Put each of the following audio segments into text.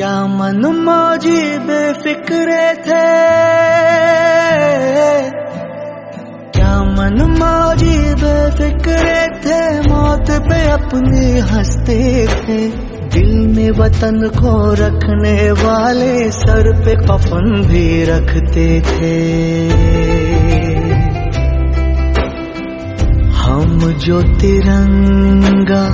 क्या मन मौजी बेफिक्रे थे, क्या मन मौजी बेफिक्रे थे, मौत पे अपनी हंसते थे। दिल में वतन को रखने वाले सर पे कफन भी रखते थे। हम जो तिरंगा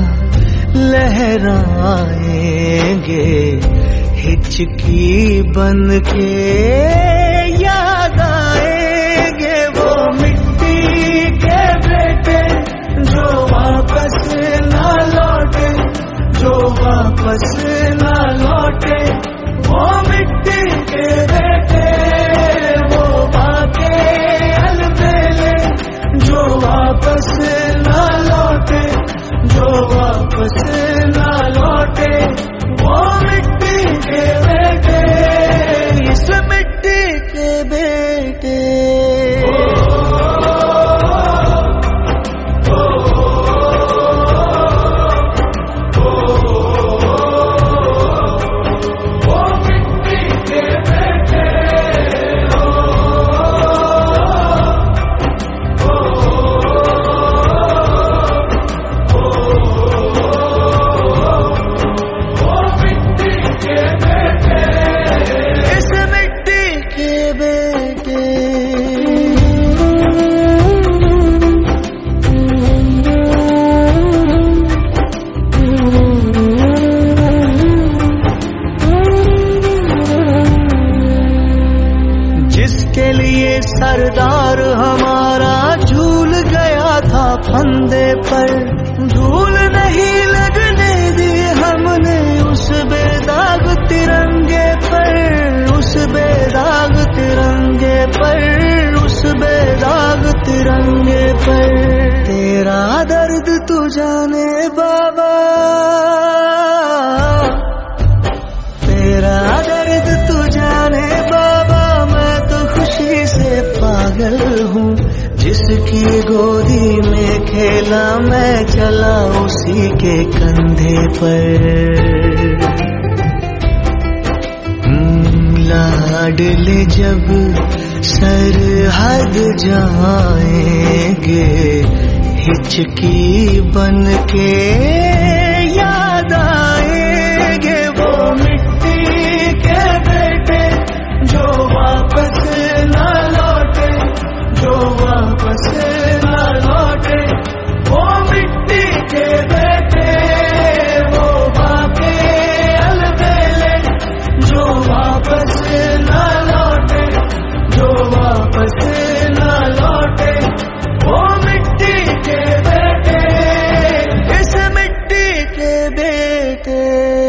लहराएंगे हिचकी बन के याद आएंगे, वो मिट्टी के बेटे जो वापस ना लौटे, जो वापस ना लौटे। वो मिट्टी के बेटे वो बाके अलबेले जो वापस ना लौटे, जो वापस ना लौटे। वो मिट्टी के बेटे, इस मिट्टी के बेटे। जिसके लिए सरदार हमारा झूल गया था फंदे पर, धूल नहीं लगने दी हमने उस बेदाग तिरंगे पर, उस बेदाग तिरंगे पर, उस बेदाग तिरंगे पर। तेरा दर्द तू जाने बाबा, तेरा दर्द तू जाने बाबा। मैं तो खुशी से पागल हूँ, जिसकी गोदी में खेला मैं चला उसी के कंधे पर। लाडले जब सरहद जाएंगे हिचकी बन के याद आएंगे, वो मिट्टी के बेटे जो वापस ना लौटे, जो वापस ना लौटे। वो मिट्टी के बेटे वो बाके अलबेले जो वापस ना लौटे, जो वापस ना लौटे। वो मिट्टी के बेटे, इस मिट्टी के बेटे।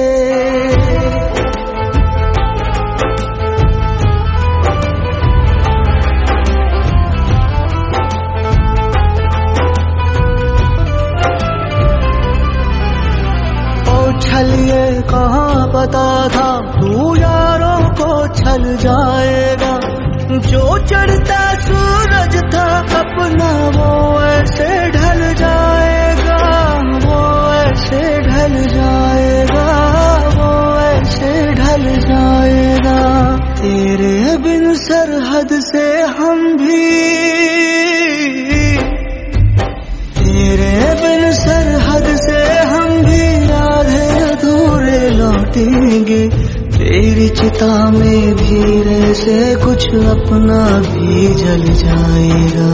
छलिए कहाँ पता था तू यारों को छल जाएगा, जो चढ़ता सूरज था अपना वो ऐसे ढल जाएगा, वो ऐसे ढल जाएगा, वो ऐसे ढल जाएगा। तेरे बिन सरहद से हम भी, तेरे बिन सरहद से हम भी आधे अधूरे लौटेंगे। तेरी चिता में धीरे से कुछ अपना भी जल जाएगा।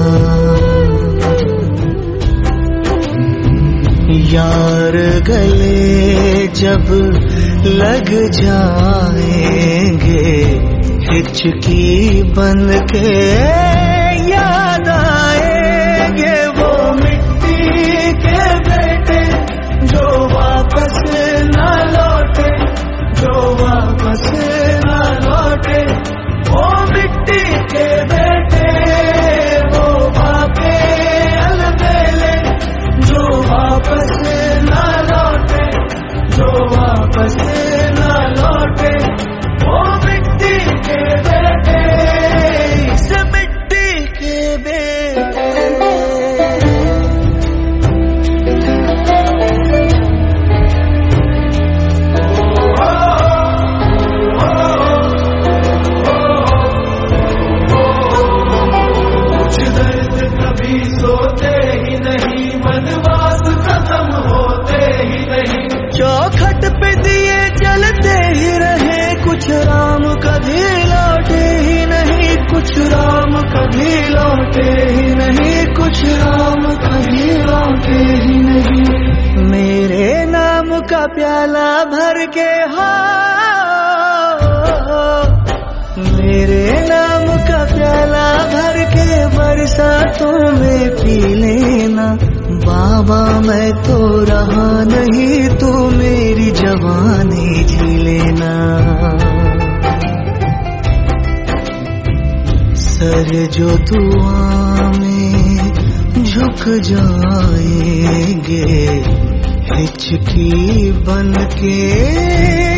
यार गले जब लग जाएंगे हिचकी बन के याद आएंगे, वो मिट्टी के बेटे जो वापस ना लौटे, जो वापस ना लौटे। वो मिट्टी के बेटे वो बाके अलबेले जो वापस ना लौटे, जो वापस ना लौटे। वो मिट्टी के बेटे, इस मिट्टी राम कभी लौटे ही नहीं। मेरे नाम का प्याला भर के मेरे नाम का प्याला भर के बरसातों में पी लेना। बाबा मैं तो रहा नहीं, तू मेरी जवानी जी लेना। सर जो दुआ में झुक जाएंगे, हिचकी बन के